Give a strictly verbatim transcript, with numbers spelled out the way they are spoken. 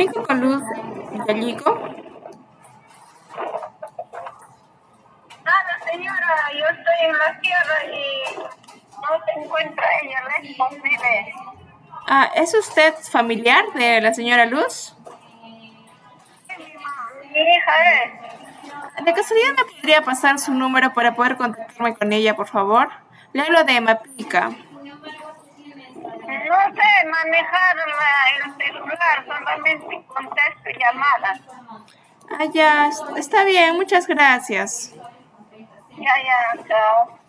comunico con Luz Gallico. Nada, señora, yo estoy en la tierra y no se encuentra ella, no es posible. Ah, ¿es usted familiar de la señora Luz? Mi hija es. ¿De casualidad me podría pasar su número para poder contactarme con ella, por favor? Le hablo de Mapica. No sé manejar la- el celular, solamente contesto llamadas. Ah, ya, está bien, muchas gracias. Ya, ya, chao.